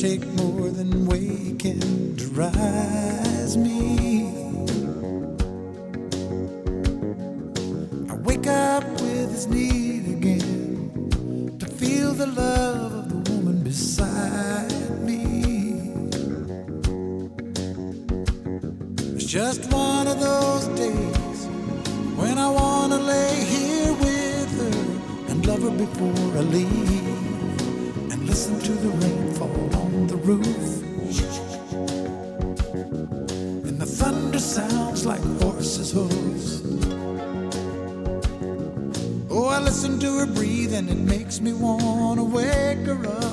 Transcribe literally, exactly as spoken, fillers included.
take more than waking to rise me. I wake up with this need again to feel the love of the woman beside me. It's just one of those days when I wanna lay here with her and love her before I leave, and listen to the rain fall on the roof, and the thunder sounds like horses' hooves. Oh, I listen to her breathe and it makes me wanna wake her up